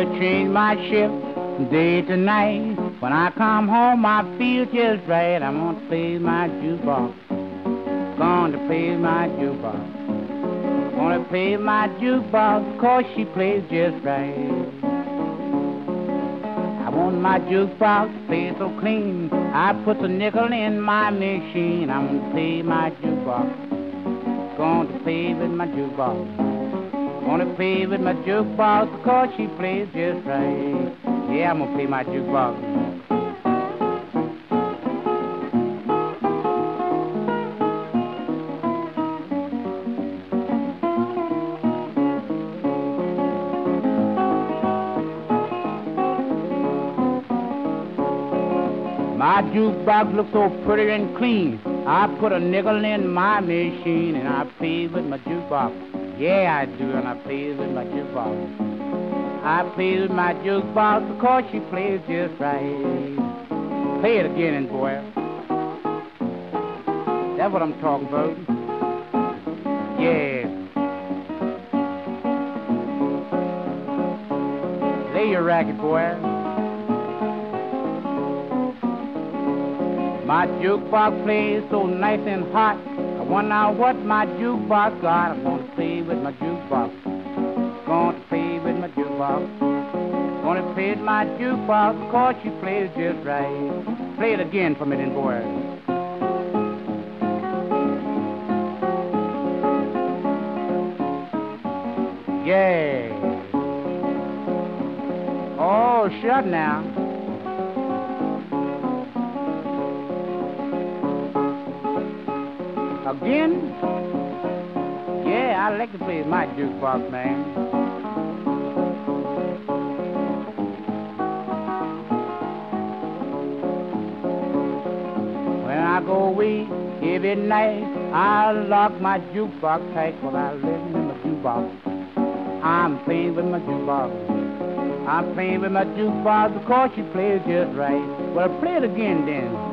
Gonna change my shift from day to night. When I come home, I feel just right. I'm gonna play my jukebox. Gonna play my jukebox. Gonna play my jukebox, 'cause she plays just right. I want my jukebox to play so clean. I put the nickel in my machine. I'm gonna play my jukebox. Gonna play with my jukebox. Gonna play with my jukebox, 'cause she plays just right. Yeah, I'm gonna play my jukebox. My jukebox looks so pretty and clean. I put a nickel in my machine and I play with my jukebox. Yeah, I do, and I play with my jukebox. I play with my jukebox because she plays just right. Play it again, boy. That's what I'm talking about. Yeah. Lay your racket, boy. My jukebox plays so nice and hot. I wonder what my jukebox got. I'm gonna play with my jukebox. Gonna play with my jukebox. Gonna play with my jukebox, 'cause she plays just right. Play it again for me, then, boy. Yeah. Oh, shut now. Again? Yeah, I like to play my jukebox, man. When I go away every night, I lock my jukebox tight while I listen to my jukebox. I'm playing with my jukebox. I'm playing with my jukebox because she plays just right. Well, play it again then.